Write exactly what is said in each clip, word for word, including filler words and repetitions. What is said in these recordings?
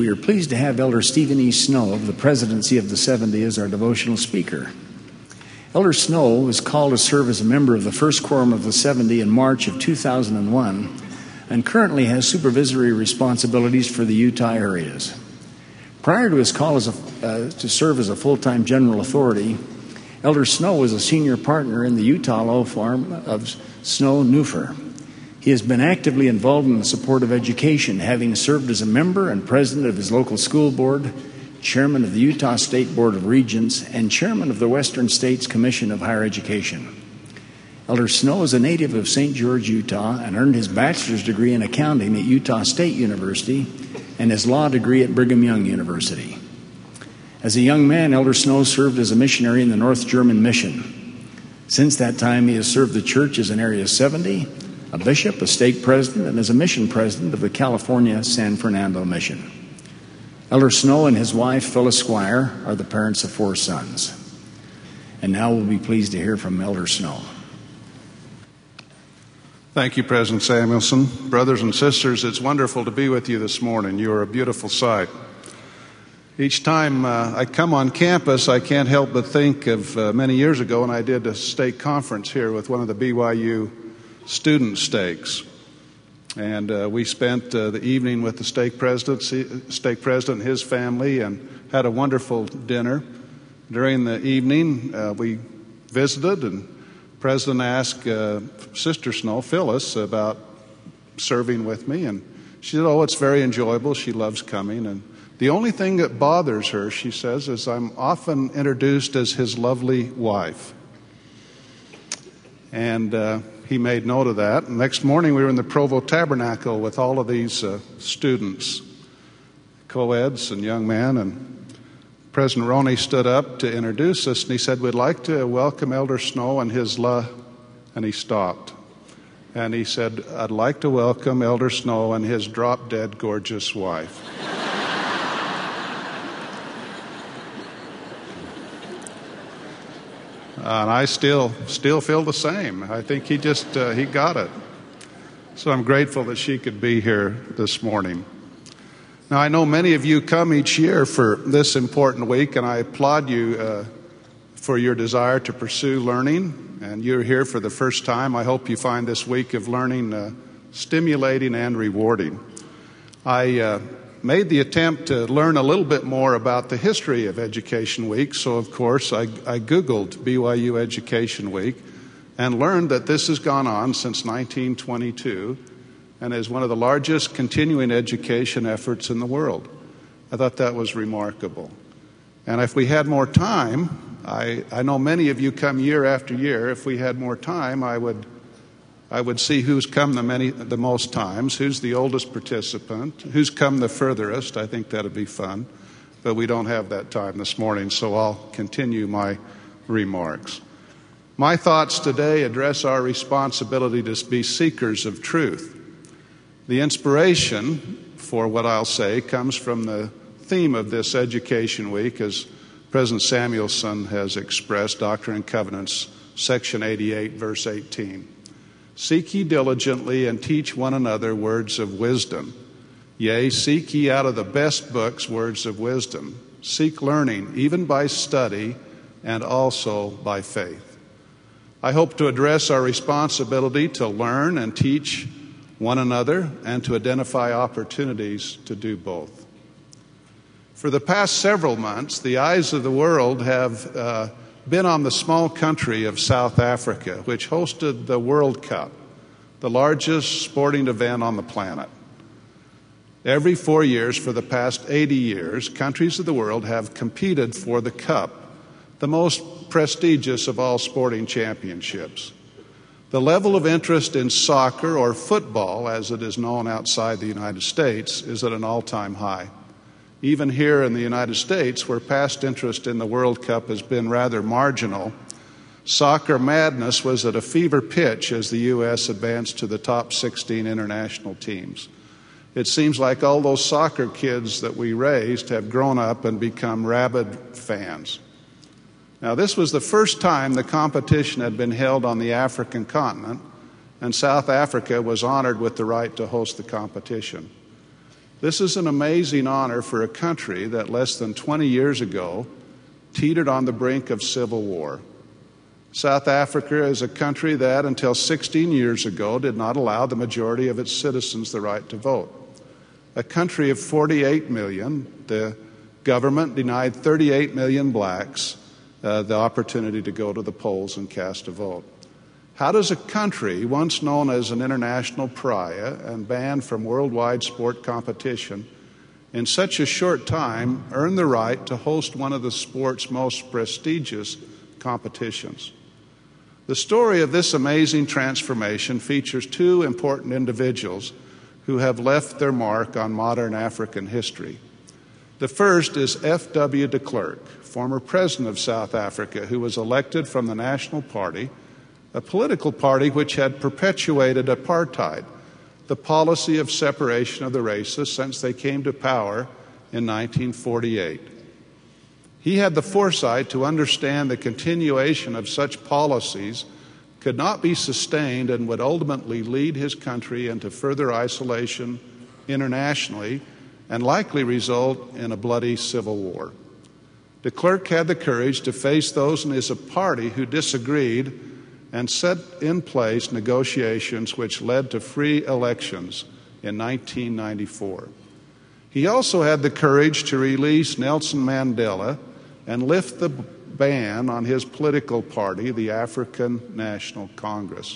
We are pleased to have Elder Stephen E. Snow of the Presidency of the seventy as our devotional speaker. Elder Snow was called to serve as a member of the First Quorum of the seventy in March of two thousand one and currently has supervisory responsibilities for the Utah areas. Prior to his call as a, uh, to serve as a full-time general authority, Elder Snow was a senior partner in the Utah law firm of Snow Newfer. He has been actively involved in the support of education, having served as a member and president of his local school board, chairman of the Utah State Board of Regents, and chairman of the Western States Commission of Higher Education. Elder Snow is a native of Saint George, Utah, and earned his bachelor's degree in accounting at Utah State University and his law degree at Brigham Young University. As a young man, Elder Snow served as a missionary in the North German Mission. Since that time, he has served the church as an Area seventy, a bishop, a stake president, and as a mission president of the California San Fernando Mission. Elder Snow and his wife, Phyllis Squire, are the parents of four sons. And now we'll be pleased to hear from Elder Snow. Thank you, President Samuelson. Brothers and sisters, it's wonderful to be with you this morning. You are a beautiful sight. Each time uh, I come on campus, I can't help but think of uh, many years ago when I did a stake conference here with one of the B Y U student stakes. And uh, we spent uh, the evening with the stake president, stake president and his family and had a wonderful dinner. During the evening, uh, we visited, and the president asked uh, Sister Snow, Phyllis, about serving with me. And she said, oh, it's very enjoyable. She loves coming. And the only thing that bothers her, she says, is I'm often introduced as his lovely wife. And uh, he made note of that. And next morning, we were in the Provo Tabernacle with all of these uh, students, co-eds and young men. And President Roney stood up to introduce us, and he said, we'd like to welcome Elder Snow and his la... And he stopped. And he said, I'd like to welcome Elder Snow and his drop-dead gorgeous wife. And I still still feel the same. I think he just, uh, he got it. So I'm grateful that she could be here this morning. Now, I know many of you come each year for this important week, and I applaud you uh, for your desire to pursue learning. And you're here for the first time. I hope you find this week of learning uh, stimulating and rewarding. I uh, made the attempt to learn a little bit more about the history of Education Week. So, of course, I, I Googled B Y U Education Week and learned that this has gone on since nineteen twenty-two and is one of the largest continuing education efforts in the world. I thought that was remarkable. And if we had more time, I, I know many of you come year after year. If we had more time, I would I would see who's come the many, the most times, who's the oldest participant, who's come the furthest. I think that'd be fun, but we don't have that time this morning, so I'll continue my remarks. My thoughts today address our responsibility to be seekers of truth. The inspiration for what I'll say comes from the theme of this Education Week, as President Samuelson has expressed, Doctrine and Covenants, section eighty-eight, verse eighteen. Seek ye diligently and teach one another words of wisdom. Yea, seek ye out of the best books words of wisdom. Seek learning, even by study, and also by faith. I hope to address our responsibility to learn and teach one another and to identify opportunities to do both. For the past several months, the eyes of the world have uh, been on the small country of South Africa, which hosted the World Cup, the largest sporting event on the planet. Every four years for the past eighty years, countries of the world have competed for the Cup, the most prestigious of all sporting championships. The level of interest in soccer, or football as it is known outside the United States, is at an all-time high. Even here in the United States, where past interest in the World Cup has been rather marginal, soccer madness was at a fever pitch as the U S advanced to the top sixteen international teams. It seems like all those soccer kids that we raised have grown up and become rabid fans. Now, this was the first time the competition had been held on the African continent, and South Africa was honored with the right to host the competition. This is an amazing honor for a country that less than twenty years ago teetered on the brink of civil war. South Africa is a country that, until sixteen years ago, did not allow the majority of its citizens the right to vote. A country of forty-eight million, the government denied thirty-eight million blacks uh, the opportunity to go to the polls and cast a vote. How does a country once known as an international pariah and banned from worldwide sport competition in such a short time earn the right to host one of the sport's most prestigious competitions? The story of this amazing transformation features two important individuals who have left their mark on modern African history. The first is F W de Klerk, former president of South Africa, who was elected from the National Party, a political party which had perpetuated apartheid, the policy of separation of the races, since they came to power in nineteen forty-eight. He had the foresight to understand the continuation of such policies could not be sustained and would ultimately lead his country into further isolation internationally and likely result in a bloody civil war. De Klerk had the courage to face those in his party who disagreed and set in place negotiations which led to free elections in nineteen ninety-four. He also had the courage to release Nelson Mandela and lift the ban on his political party, the African National Congress.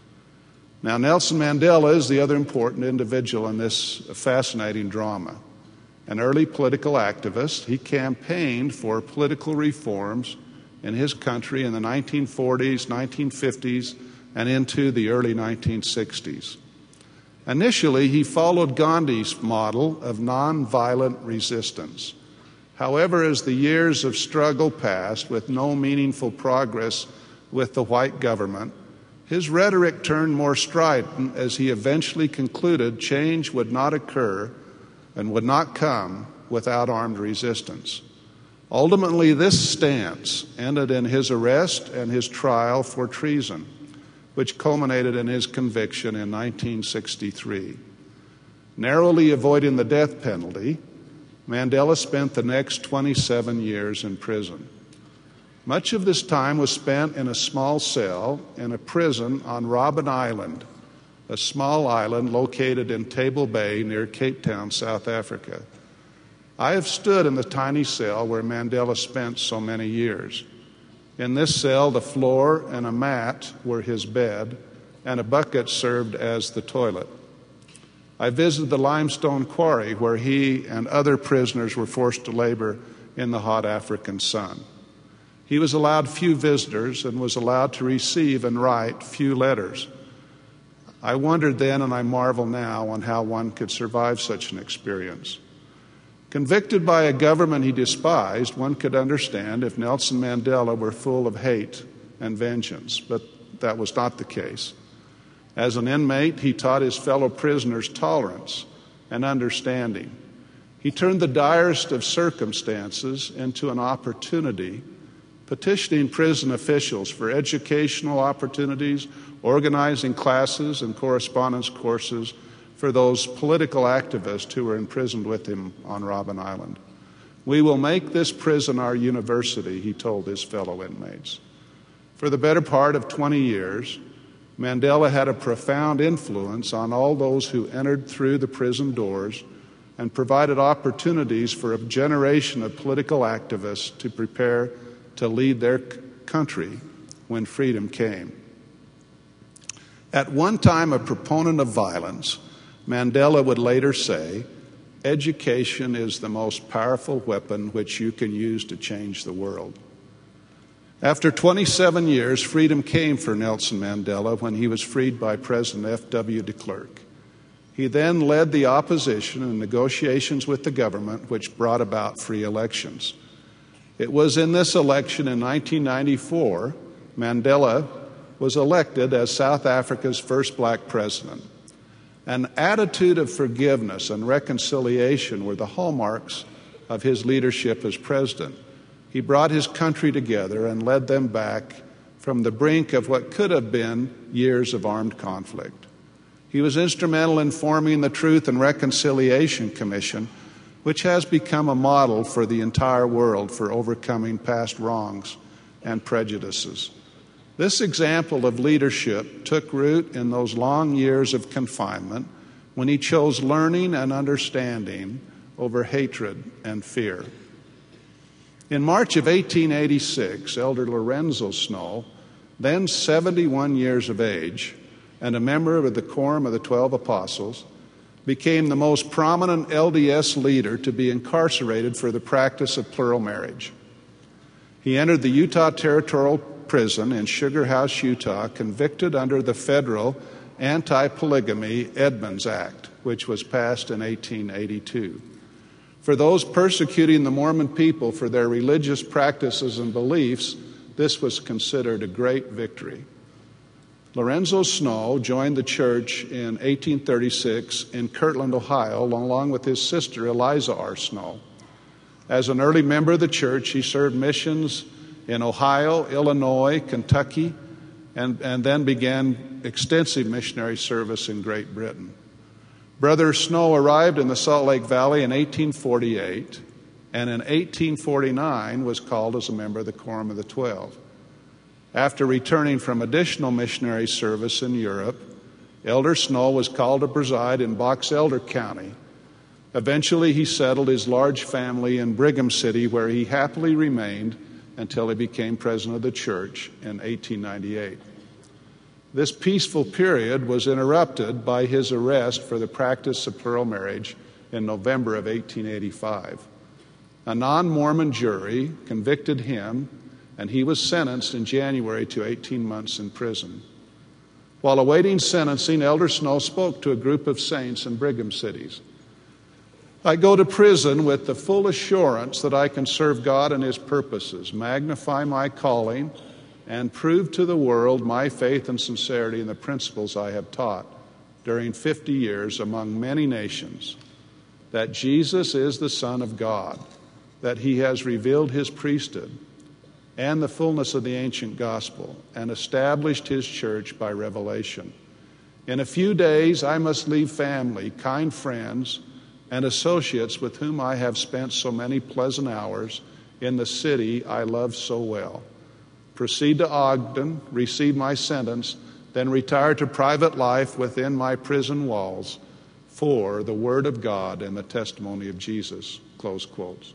Now, Nelson Mandela is the other important individual in this fascinating drama. An early political activist, he campaigned for political reforms in his country in the nineteen forties, nineteen fifties, and into the early nineteen sixties. Initially, he followed Gandhi's model of nonviolent resistance. However, as the years of struggle passed with no meaningful progress with the white government, his rhetoric turned more strident as he eventually concluded change would not occur and would not come without armed resistance. Ultimately, this stance ended in his arrest and his trial for treason, which culminated in his conviction in nineteen sixty-three. Narrowly avoiding the death penalty, Mandela spent the next twenty-seven years in prison. Much of this time was spent in a small cell in a prison on Robben Island, a small island located in Table Bay near Cape Town, South Africa. I have stood in the tiny cell where Mandela spent so many years. In this cell, the floor and a mat were his bed, and a bucket served as the toilet. I visited the limestone quarry where he and other prisoners were forced to labor in the hot African sun. He was allowed few visitors and was allowed to receive and write few letters. I wondered then, and I marvel now, on how one could survive such an experience. Convicted by a government he despised, one could understand if Nelson Mandela were full of hate and vengeance, but that was not the case. As an inmate, he taught his fellow prisoners tolerance and understanding. He turned the direst of circumstances into an opportunity, petitioning prison officials for educational opportunities, organizing classes and correspondence courses for those political activists who were imprisoned with him on Robben Island. "We will make this prison our university," he told his fellow inmates. For the better part of twenty years, Mandela had a profound influence on all those who entered through the prison doors and provided opportunities for a generation of political activists to prepare to lead their country when freedom came. At one time a proponent of violence, Mandela would later say, "Education is the most powerful weapon which you can use to change the world." After twenty-seven years, freedom came for Nelson Mandela when he was freed by President F W de Klerk. He then led the opposition in negotiations with the government, which brought about free elections. It was in this election in nineteen ninety-four, Mandela was elected as South Africa's first black president. An attitude of forgiveness and reconciliation were the hallmarks of his leadership as president. He brought his country together and led them back from the brink of what could have been years of armed conflict. He was instrumental in forming the Truth and Reconciliation Commission, which has become a model for the entire world for overcoming past wrongs and prejudices. This example of leadership took root in those long years of confinement when he chose learning and understanding over hatred and fear. In March of eighteen eighty-six, Elder Lorenzo Snow, then seventy-one years of age and a member of the Quorum of the Twelve Apostles, became the most prominent L D S leader to be incarcerated for the practice of plural marriage. He entered the Utah Territorial Prison in Sugar House, Utah, convicted under the federal Anti-Polygamy Edmunds Act, which was passed in eighteen eighty-two. For those persecuting the Mormon people for their religious practices and beliefs, this was considered a great victory. Lorenzo Snow joined the church in eighteen thirty-six in Kirtland, Ohio, along with his sister Eliza R. Snow. As an early member of the church, he served missions in Ohio, Illinois, Kentucky, and, and then began extensive missionary service in Great Britain. Brother Snow arrived in the Salt Lake Valley in eighteen forty-eight, and in eighteen forty-nine was called as a member of the Quorum of the Twelve. After returning from additional missionary service in Europe, Elder Snow was called to preside in Box Elder County. Eventually, he settled his large family in Brigham City, where he happily remained until he became president of the church in eighteen ninety-eight. This peaceful period was interrupted by his arrest for the practice of plural marriage in November of eighteen eighty-five. A non-Mormon jury convicted him, and he was sentenced in January to eighteen months in prison. While awaiting sentencing, Elder Snow spoke to a group of saints in Brigham cities. I go to prison with the full assurance that I can serve God and His purposes, magnify my calling, and prove to the world my faith and sincerity in the principles I have taught during fifty years among many nations, that Jesus is the Son of God, that He has revealed His priesthood and the fullness of the ancient gospel, and established His church by revelation. In a few days I must leave family, kind friends, and associates with whom I have spent so many pleasant hours in the city I love so well. Proceed to Ogden, receive my sentence, then retire to private life within my prison walls for the Word of God and the testimony of Jesus. Close quotes.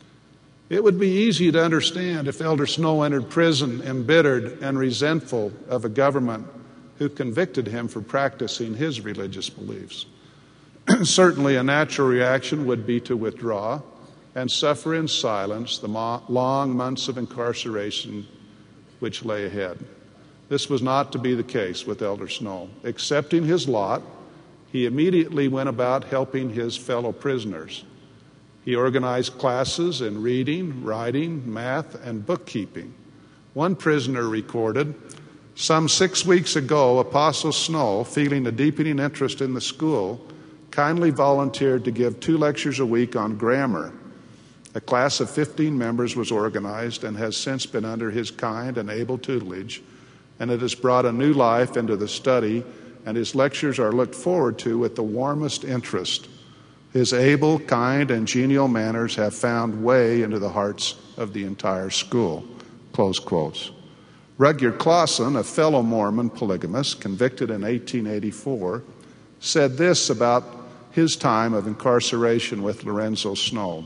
It would be easy to understand if Elder Snow entered prison embittered and resentful of a government who convicted him for practicing his religious beliefs. Certainly a natural reaction would be to withdraw and suffer in silence the mo- long months of incarceration which lay ahead. This was not to be the case with Elder Snow. Accepting his lot, he immediately went about helping his fellow prisoners. He organized classes in reading, writing, math, and bookkeeping. One prisoner recorded, "Some six weeks ago, Apostle Snow, feeling a deepening interest in the school, kindly volunteered to give two lectures a week on grammar. A class of fifteen members was organized and has since been under his kind and able tutelage, and it has brought a new life into the study, and his lectures are looked forward to with the warmest interest. His able, kind, and genial manners have found way into the hearts of the entire school." Close quotes. Rudyard Clausen, a fellow Mormon polygamist convicted in eighteen eighty-four, said this about his time of incarceration with Lorenzo Snow.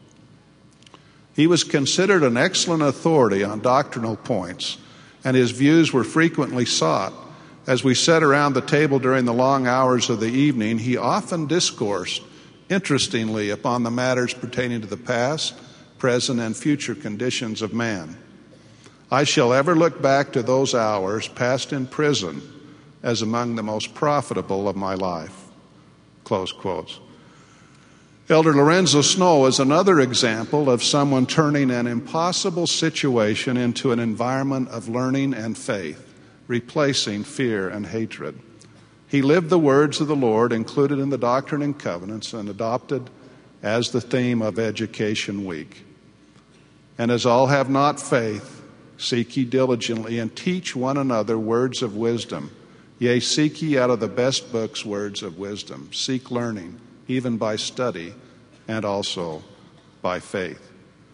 He was considered an excellent authority on doctrinal points, and his views were frequently sought. As we sat around the table during the long hours of the evening, he often discoursed interestingly upon the matters pertaining to the past, present, and future conditions of man. I shall ever look back to those hours passed in prison as among the most profitable of my life. Close quotes. Elder Lorenzo Snow is another example of someone turning an impossible situation into an environment of learning and faith, replacing fear and hatred. He lived the words of the Lord included in the Doctrine and Covenants and adopted as the theme of Education Week. And as all have not faith, seek ye diligently and teach one another words of wisdom, Yea, seek ye out of the best books words of wisdom. Seek learning, even by study, and also by faith.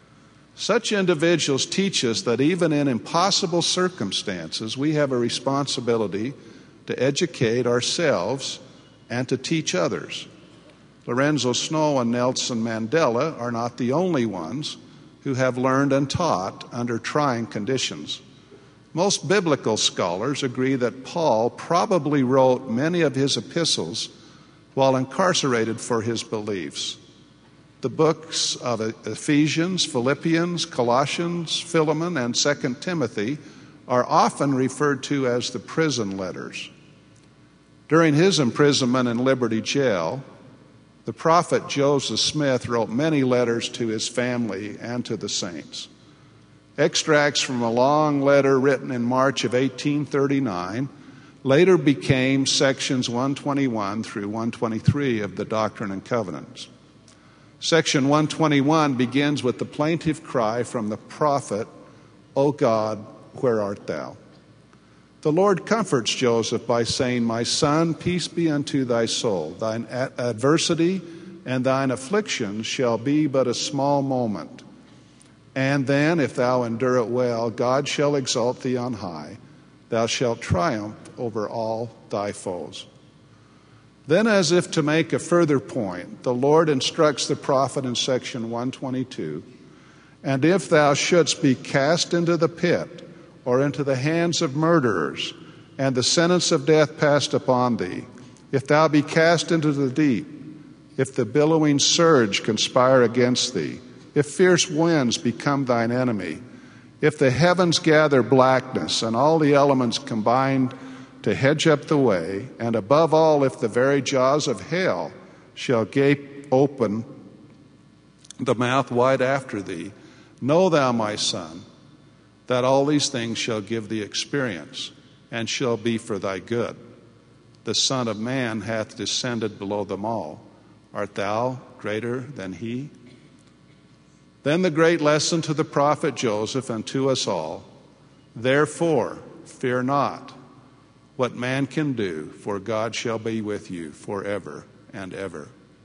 Such individuals teach us that even in impossible circumstances, we have a responsibility to educate ourselves and to teach others. Lorenzo Snow and Nelson Mandela are not the only ones who have learned and taught under trying conditions. Most biblical scholars agree that Paul probably wrote many of his epistles while incarcerated for his beliefs. The books of Ephesians, Philippians, Colossians, Philemon, and Second Timothy are often referred to as the prison letters. During his imprisonment in Liberty Jail, the prophet Joseph Smith wrote many letters to his family and to the saints. Extracts from a long letter written in March of eighteen thirty-nine later became sections one twenty-one through one twenty-three of the Doctrine and Covenants. Section one twenty-one begins with the plaintive cry from the prophet, "O God, where art thou?" The Lord comforts Joseph by saying, "My son, peace be unto thy soul. Thine adversity and thine affliction shall be but a small moment. And then, if thou endure it well, God shall exalt thee on high. Thou shalt triumph over all thy foes." Then, as if to make a further point, the Lord instructs the prophet in section one twenty-two, "And if thou shouldst be cast into the pit, or into the hands of murderers, and the sentence of death passed upon thee, if thou be cast into the deep, if the billowing surge conspire against thee, if fierce winds become thine enemy, if the heavens gather blackness and all the elements combine to hedge up the way, and above all, if the very jaws of hell shall gape open the mouth wide after thee, know thou, my son, that all these things shall give thee experience, and shall be for thy good. The Son of Man hath descended below them all. Art thou greater than he?" Then the great lesson to the prophet Joseph and to us all: "Therefore, fear not what man can do, for God shall be with you forever and ever."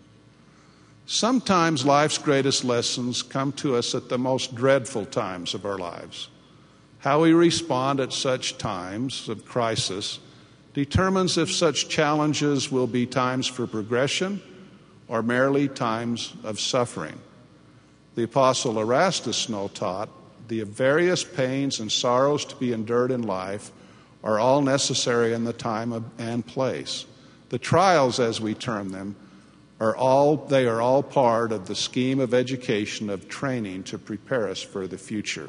Sometimes life's greatest lessons come to us at the most dreadful times of our lives. How we respond at such times of crisis determines if such challenges will be times for progression or merely times of suffering. The Apostle Erastus Snow taught, "The various pains and sorrows to be endured in life are all necessary in the time of, and place. The trials, as we term them, are all they are all part of the scheme of education, of training to prepare us for the future."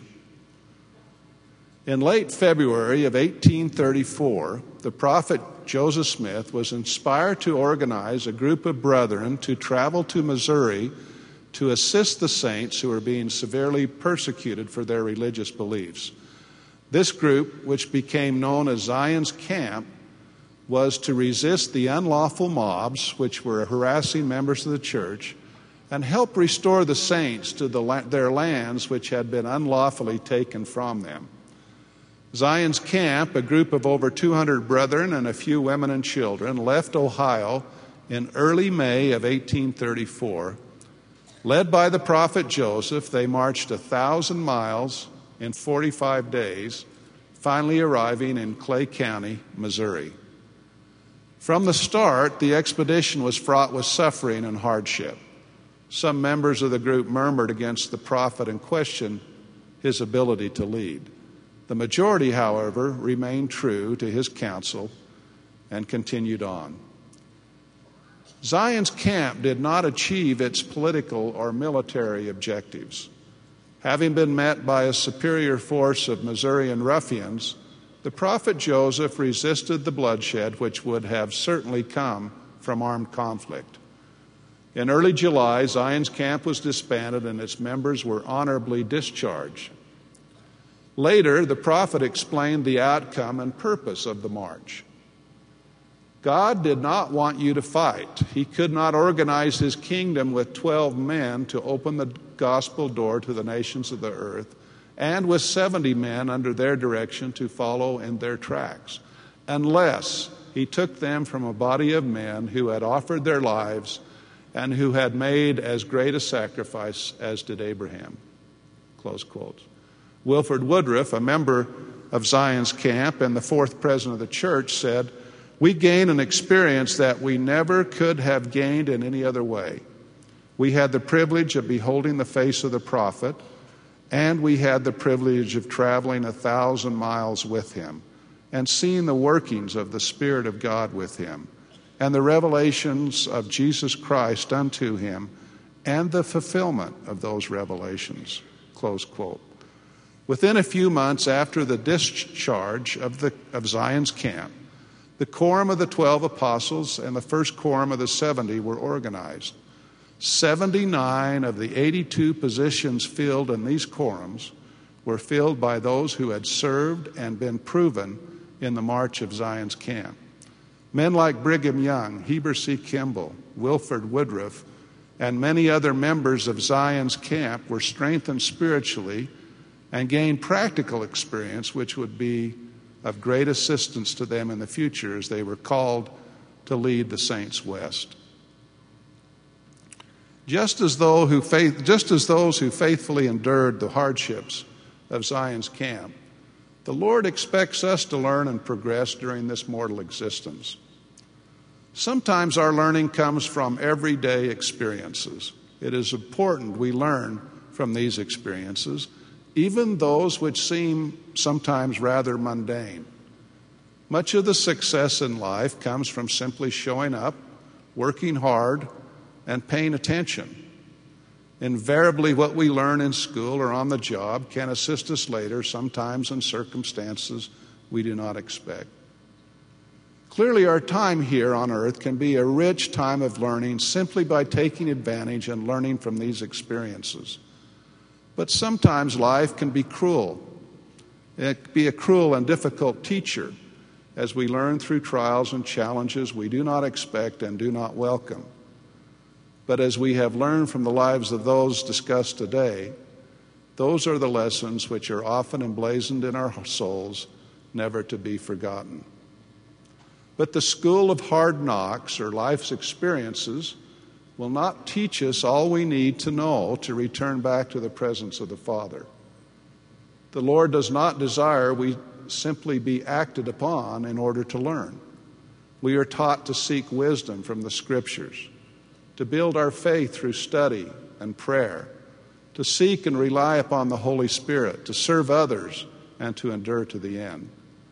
In late February of eighteen thirty-four, the prophet Joseph Smith was inspired to organize a group of brethren to travel to Missouri to assist the saints who were being severely persecuted for their religious beliefs. This group, which became known as Zion's Camp, was to resist the unlawful mobs which were harassing members of the church and help restore the saints to the, their lands which had been unlawfully taken from them. Zion's Camp, a group of over two hundred brethren and a few women and children, left Ohio in early May of eighteen thirty-four. Led by the prophet Joseph, they marched a thousand miles in forty-five days, finally arriving in Clay County, Missouri. From the start, the expedition was fraught with suffering and hardship. Some members of the group murmured against the prophet and questioned his ability to lead. The majority, however, remained true to his counsel and continued on. Zion's Camp did not achieve its political or military objectives. Having been met by a superior force of Missourian ruffians, the prophet Joseph resisted the bloodshed which would have certainly come from armed conflict. In early July, Zion's Camp was disbanded and its members were honorably discharged. Later, the prophet explained the outcome and purpose of the march. God did not want you to fight. He could not organize his kingdom with twelve men to open the gospel door to the nations of the earth, and with seventy men under their direction to follow in their tracks. unless he took them from a body of men who had offered their lives and who had made as great a sacrifice as did Abraham. Close quotes. Wilford Woodruff, a member of Zion's Camp and the fourth president of the church, said, "We gain an experience that we never could have gained in any other way. We had the privilege of beholding the face of the prophet, and we had the privilege of traveling a thousand miles with him and seeing the workings of the Spirit of God with him and the revelations of Jesus Christ unto him and the fulfillment of those revelations." Close quote. Within a few months after the discharge of, the, of Zion's Camp, the Quorum of the Twelve Apostles and the First Quorum of the Seventy were organized. seventy-nine of the eighty-two positions filled in these quorums were filled by those who had served and been proven in the march of Zion's Camp. Men like Brigham Young, Heber C. Kimball, Wilford Woodruff, and many other members of Zion's Camp were strengthened spiritually and gained practical experience which would be of great assistance to them in the future as they were called to lead the saints west. Just as, though who faith, just as those who faithfully endured the hardships of Zion's Camp, the Lord expects us to learn and progress during this mortal existence. Sometimes our learning comes from everyday experiences. It is important we learn from these experiences, even those which seem sometimes rather mundane. Much of the success in life comes from simply showing up, working hard, and paying attention. Invariably, what we learn in school or on the job can assist us later, sometimes in circumstances we do not expect. Clearly, our time here on earth can be a rich time of learning simply by taking advantage and learning from these experiences. But sometimes life can be cruel. It can be a cruel and difficult teacher as we learn through trials and challenges we do not expect and do not welcome. But as we have learned from the lives of those discussed today, those are the lessons which are often emblazoned in our souls, never to be forgotten. But the school of hard knocks, or life's experiences, will not teach us all we need to know to return back to the presence of the Father. The Lord does not desire we simply be acted upon in order to learn. We are taught to seek wisdom from the Scriptures, to build our faith through study and prayer, to seek and rely upon the Holy Spirit, to serve others, and to endure to the end.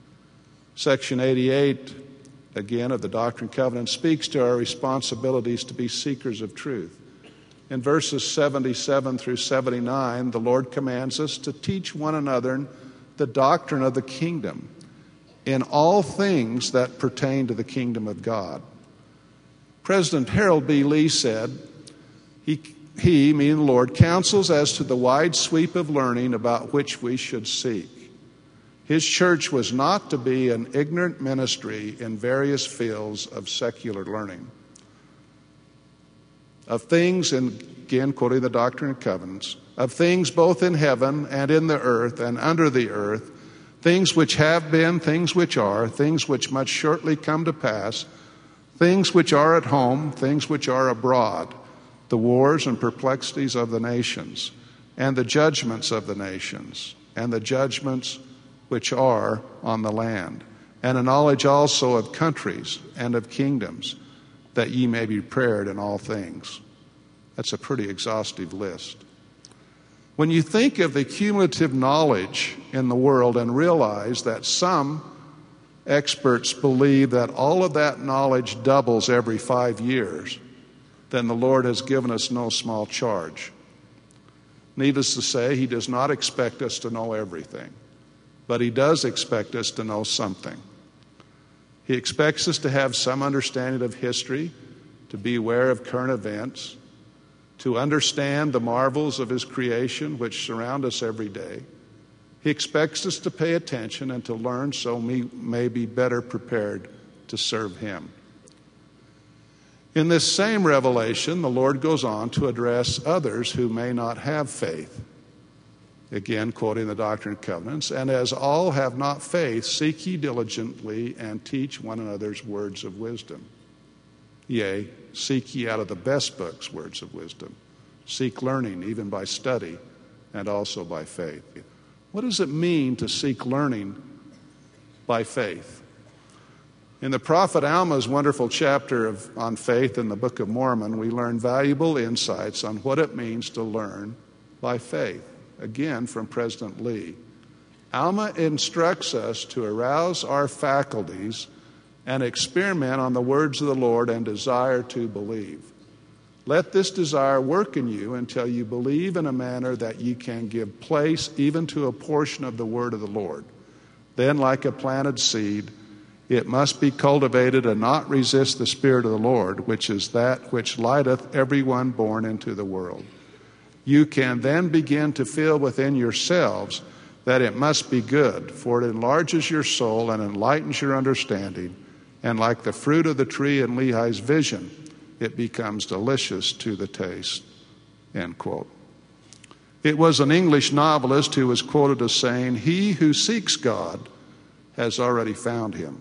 Section eighty-eight, again, of the Doctrine and Covenants speaks to our responsibilities to be seekers of truth. In verses seventy-seven through seventy-nine, the Lord commands us to teach one another the doctrine of the kingdom in all things that pertain to the kingdom of God. President Harold B. Lee said, he, he, meaning the Lord, counsels as to the wide sweep of learning about which we should seek. His church was not to be an ignorant ministry in various fields of secular learning. Of things, and again quoting the Doctrine and Covenants, of things both in heaven and in the earth and under the earth, things which have been, things which are, things which must shortly come to pass, things which are at home, things which are abroad, the wars and perplexities of the nations, and the judgments of the nations, and the judgments which are on the land, and a knowledge also of countries and of kingdoms, that ye may be prepared in all things. That's a pretty exhaustive list. When you think of the cumulative knowledge in the world and realize that some experts believe that all of that knowledge doubles every five years, then the Lord has given us no small charge. Needless to say, He does not expect us to know everything, but He does expect us to know something. He expects us to have some understanding of history, to be aware of current events, to understand the marvels of His creation which surround us every day. He expects us to pay attention and to learn so we may be better prepared to serve Him. In this same revelation, the Lord goes on to address others who may not have faith. Again, quoting the Doctrine and Covenants, and as all have not faith, seek ye diligently and teach one another's words of wisdom. Yea, seek ye out of the best books words of wisdom. Seek learning, even by study, and also by faith. What does it mean to seek learning by faith? In the prophet Alma's wonderful chapter of, on faith in the Book of Mormon, we learn valuable insights on what it means to learn by faith. Again, from President Lee. Alma instructs us to arouse our faculties and experiment on the words of the Lord and desire to believe. Let this desire work in you until you believe in a manner that you can give place even to a portion of the word of the Lord. Then, like a planted seed, it must be cultivated and not resist the Spirit of the Lord, which is that which lighteth everyone born into the world. You can then begin to feel within yourselves that it must be good, for it enlarges your soul and enlightens your understanding, and like the fruit of the tree in Lehi's vision, it becomes delicious to the taste. End quote. It was an English novelist who was quoted as saying, "He who seeks God has already found him."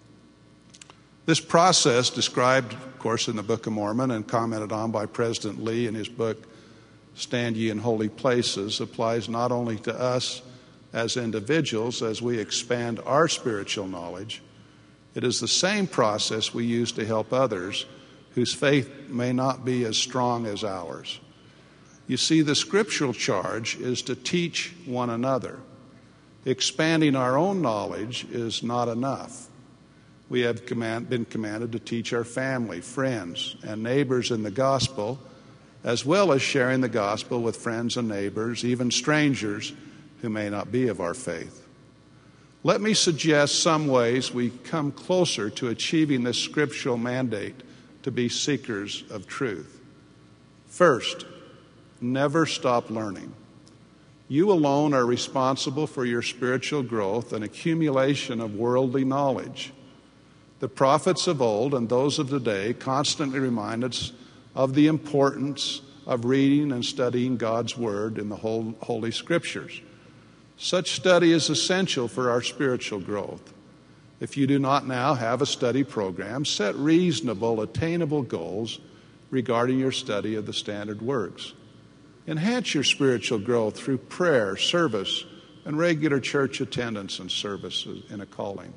This process, described, of course, in the Book of Mormon and commented on by President Lee in his book, Stand Ye in Holy Places, applies not only to us as individuals as we expand our spiritual knowledge. It is the same process we use to help others whose faith may not be as strong as ours. You see, the scriptural charge is to teach one another. Expanding our own knowledge is not enough. We have command, been commanded to teach our family, friends, and neighbors in the gospel, as well as sharing the gospel with friends and neighbors, even strangers who may not be of our faith. Let me suggest some ways we come closer to achieving this scriptural mandate to be seekers of truth. First, never stop learning. You alone are responsible for your spiritual growth and accumulation of worldly knowledge. The prophets of old and those of today constantly remind us of the importance of reading and studying God's Word in the whole Holy Scriptures. Such study is essential for our spiritual growth. If you do not now have a study program, set reasonable, attainable goals regarding your study of the standard works. Enhance your spiritual growth through prayer, service, and regular church attendance and services in a calling.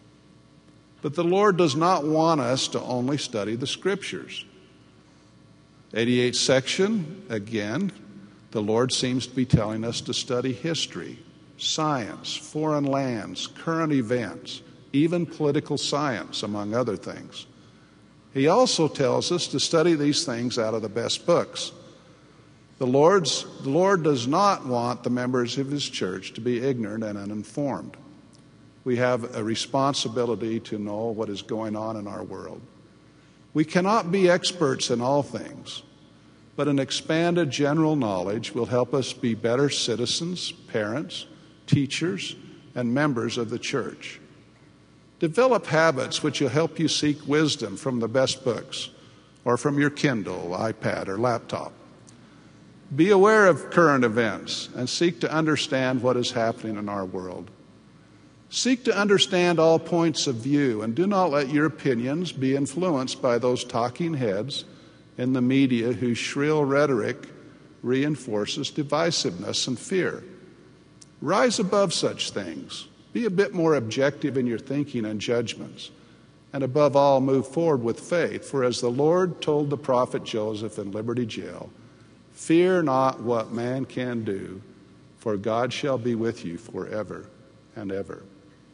But the Lord does not want us to only study the Scriptures. eighty-eighth section, again, the Lord seems to be telling us to study history, science, foreign lands, current events, even political science, among other things. He also tells us to study these things out of the best books. The Lord's, the Lord does not want the members of His church to be ignorant and uninformed. We have a responsibility to know what is going on in our world. We cannot be experts in all things, but an expanded general knowledge will help us be better citizens, parents, teachers, and members of the church. Develop habits which will help you seek wisdom from the best books or from your Kindle, iPad, or laptop. Be aware of current events and seek to understand what is happening in our world. Seek to understand all points of view and do not let your opinions be influenced by those talking heads in the media whose shrill rhetoric reinforces divisiveness and fear. Rise above such things. Be a bit more objective in your thinking and judgments. And above all, move forward with faith. For as the Lord told the prophet Joseph in Liberty Jail, fear not what man can do, for God shall be with you forever and ever.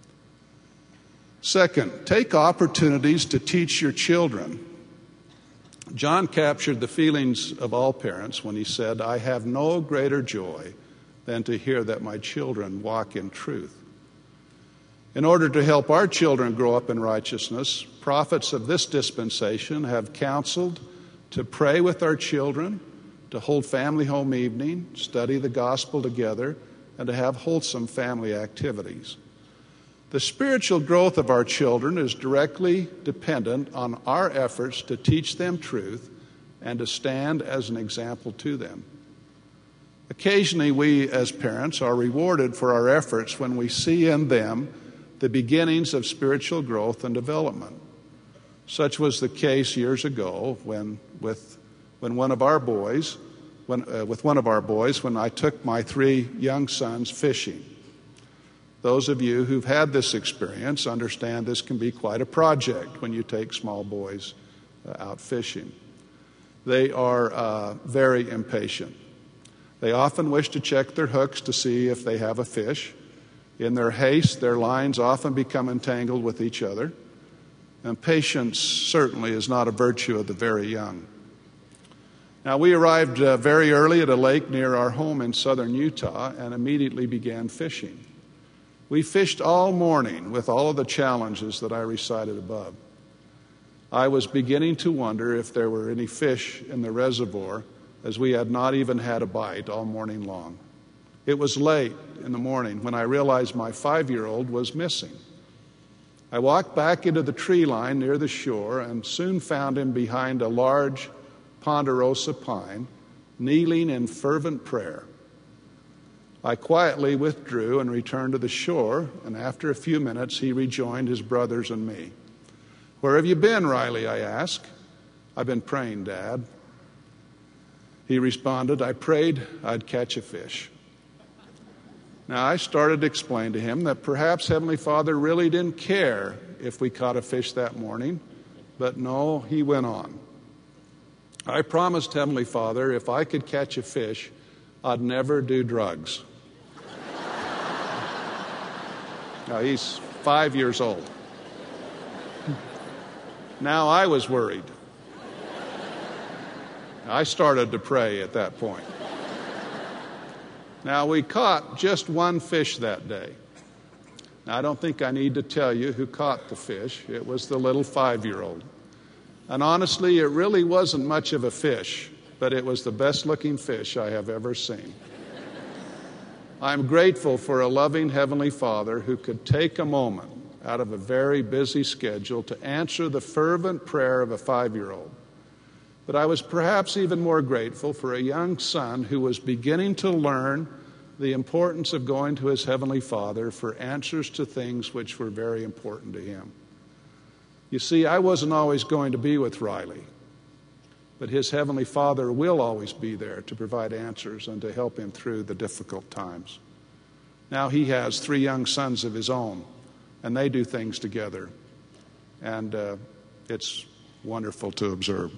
Second, take opportunities to teach your children. John captured the feelings of all parents when he said, I have no greater joy than to hear that my children walk in truth. In order to help our children grow up in righteousness, prophets of this dispensation have counseled to pray with our children, to hold family home evening, study the gospel together, and to have wholesome family activities. The spiritual growth of our children is directly dependent on our efforts to teach them truth and to stand as an example to them. Occasionally, we as parents are rewarded for our efforts when we see in them the beginnings of spiritual growth and development. Such was the case years ago when, with, when one of our boys, when, uh, with one of our boys, when I took my three young sons fishing. Those of you who've had this experience understand this can be quite a project when you take small boys uh, out fishing. They are uh, very impatient. They often wish to check their hooks to see if they have a fish. In their haste, their lines often become entangled with each other. And patience certainly is not a virtue of the very young. Now, we arrived uh, very early at a lake near our home in southern Utah and immediately began fishing. We fished all morning with all of the challenges that I recited above. I was beginning to wonder if there were any fish in the reservoir, as we had not even had a bite all morning long. It was late in the morning when I realized my five-year-old was missing. I walked back into the tree line near the shore and soon found him behind a large ponderosa pine, kneeling in fervent prayer. I quietly withdrew and returned to the shore, and after a few minutes he rejoined his brothers and me. "Where have you been, Riley?" I asked. "I've been praying, Dad." He responded, "I prayed I'd catch a fish." Now, I started to explain to him that perhaps Heavenly Father really didn't care if we caught a fish that morning, but no, he went on. "I promised Heavenly Father if I could catch a fish, I'd never do drugs." Now, he's five years old. Now I was worried. I started to pray at that point. Now, we caught just one fish that day. Now, I don't think I need to tell you who caught the fish. It was the little five-year-old. And honestly, it really wasn't much of a fish, but it was the best-looking fish I have ever seen. I'm grateful for a loving Heavenly Father who could take a moment out of a very busy schedule to answer the fervent prayer of a five-year-old. But I was perhaps even more grateful for a young son who was beginning to learn the importance of going to his Heavenly Father for answers to things which were very important to him. You see, I wasn't always going to be with Riley, but his Heavenly Father will always be there to provide answers and to help him through the difficult times. Now he has three young sons of his own, and they do things together, and uh, it's wonderful to observe.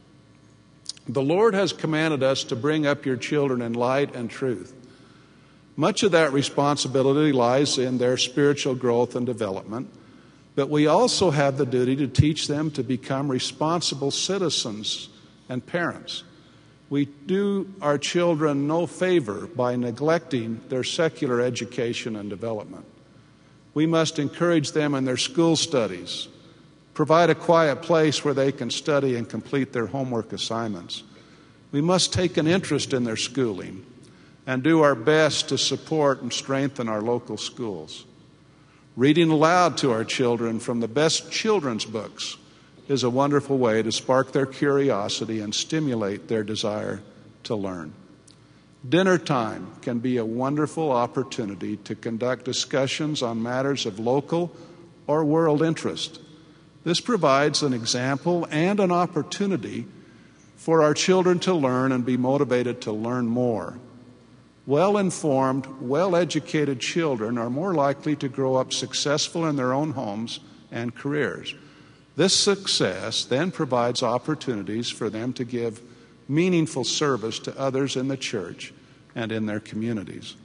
The Lord has commanded us to bring up your children in light and truth. Much of that responsibility lies in their spiritual growth and development, but we also have the duty to teach them to become responsible citizens and parents. We do our children no favor by neglecting their secular education and development. We must encourage them in their school studies, provide a quiet place where they can study and complete their homework assignments. We must take an interest in their schooling and do our best to support and strengthen our local schools. Reading aloud to our children from the best children's books is a wonderful way to spark their curiosity and stimulate their desire to learn. Dinner time can be a wonderful opportunity to conduct discussions on matters of local or world interest. This provides an example and an opportunity for our children to learn and be motivated to learn more. Well-informed, well-educated children are more likely to grow up successful in their own homes and careers. This success then provides opportunities for them to give meaningful service to others in the church and in their communities.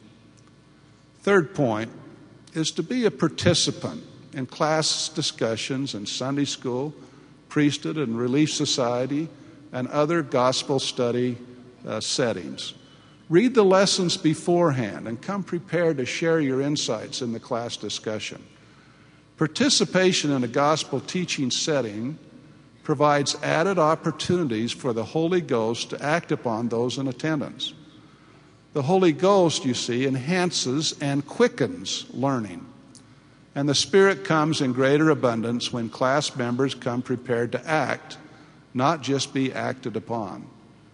Third point is to be a participant in class discussions in Sunday school, priesthood and relief society, and other gospel study uh, settings. Read the lessons beforehand and come prepared to share your insights in the class discussion. Participation in a gospel teaching setting provides added opportunities for the Holy Ghost to act upon those in attendance. The Holy Ghost, you see, enhances and quickens learning. And the Spirit comes in greater abundance when class members come prepared to act, not just be acted upon.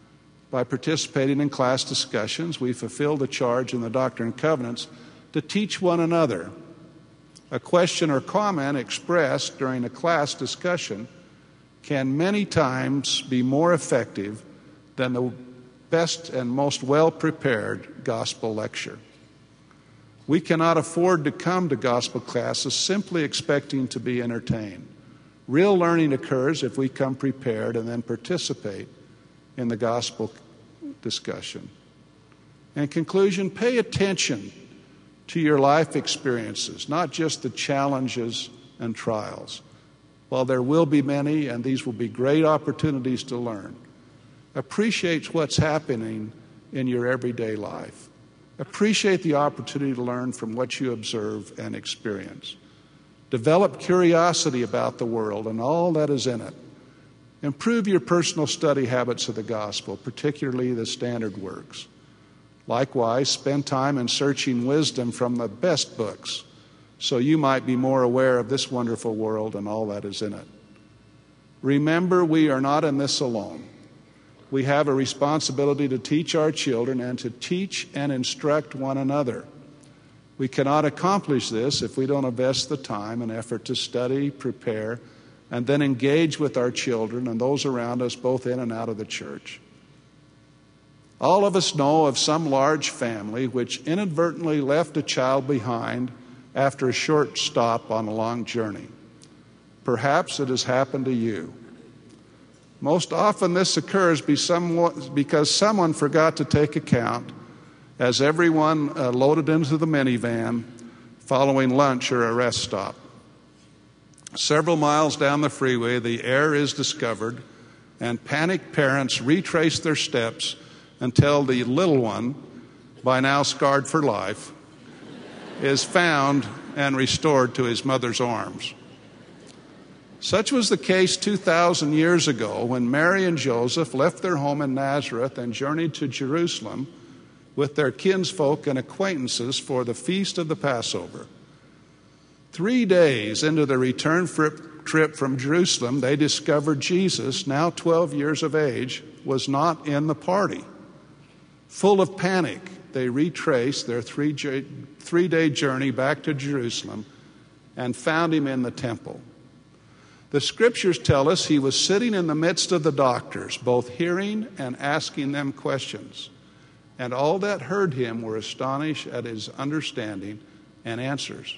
By participating in class discussions, we fulfill the charge in the Doctrine and Covenants to teach one another. A question or comment expressed during a class discussion can many times be more effective than the best and most well-prepared gospel lecture. We cannot afford to come to gospel classes simply expecting to be entertained. Real learning occurs if we come prepared and then participate in the gospel discussion. In conclusion, pay attention to your life experiences, not just the challenges and trials. While there will be many, and these will be great opportunities to learn, appreciate what's happening in your everyday life. Appreciate the opportunity to learn from what you observe and experience. Develop curiosity about the world and all that is in it. Improve your personal study habits of the gospel, particularly the standard works. Likewise, spend time in searching wisdom from the best books so you might be more aware of this wonderful world and all that is in it. Remember, we are not in this alone. We have a responsibility to teach our children and to teach and instruct one another. We cannot accomplish this if we don't invest the time and effort to study, prepare, and then engage with our children and those around us both in and out of the church. All of us know of some large family which inadvertently left a child behind after a short stop on a long journey. Perhaps it has happened to you. Most often this occurs because someone forgot to take account as everyone uh, loaded into the minivan following lunch or a rest stop. Several miles down the freeway, the error is discovered, and panicked parents retrace their steps until the little one, by now scarred for life, is found and restored to his mother's arms. Such was the case two thousand years ago when Mary and Joseph left their home in Nazareth and journeyed to Jerusalem with their kinsfolk and acquaintances for the feast of the Passover. Three days into the return trip from Jerusalem, they discovered Jesus, now twelve years of age, was not in the party. Full of panic, they retraced their three, three-day journey back to Jerusalem and found him in the temple. The scriptures tell us he was sitting in the midst of the doctors, both hearing and asking them questions. And all that heard him were astonished at his understanding and answers.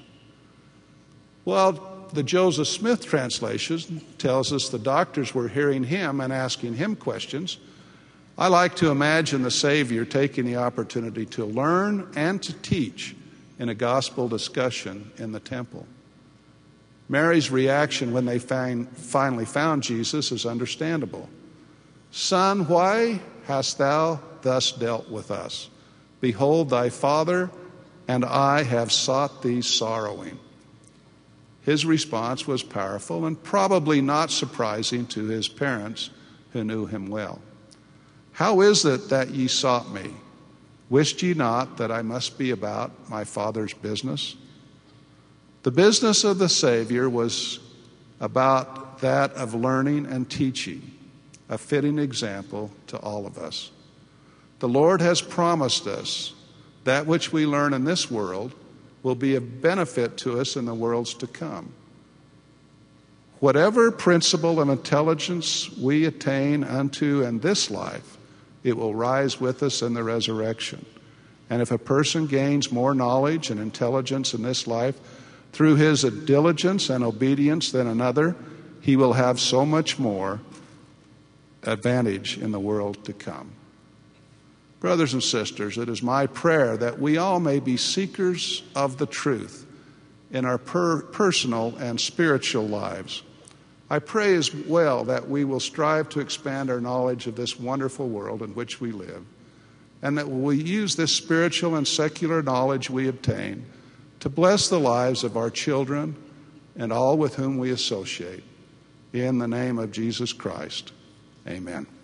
Well, the Joseph Smith translation tells us the doctors were hearing him and asking him questions. I like to imagine the Savior taking the opportunity to learn and to teach in a gospel discussion in the temple. Mary's reaction when they find, finally found Jesus is understandable. Son, why hast thou thus dealt with us? Behold, thy father and I have sought thee sorrowing. His response was powerful and probably not surprising to his parents who knew him well. How is it that ye sought me? Wist ye not that I must be about my Father's business? The business of the Savior was about that of learning and teaching, a fitting example to all of us. The Lord has promised us that which we learn in this world will be of benefit to us in the worlds to come. Whatever principle of intelligence we attain unto in this life, it will rise with us in the resurrection. And if a person gains more knowledge and intelligence in this life through his diligence and obedience than another, he will have so much more advantage in the world to come. Brothers and sisters, it is my prayer that we all may be seekers of the truth in our per- personal and spiritual lives. I pray as well that we will strive to expand our knowledge of this wonderful world in which we live, and that we use this spiritual and secular knowledge we obtain to bless the lives of our children and all with whom we associate. In the name of Jesus Christ, amen.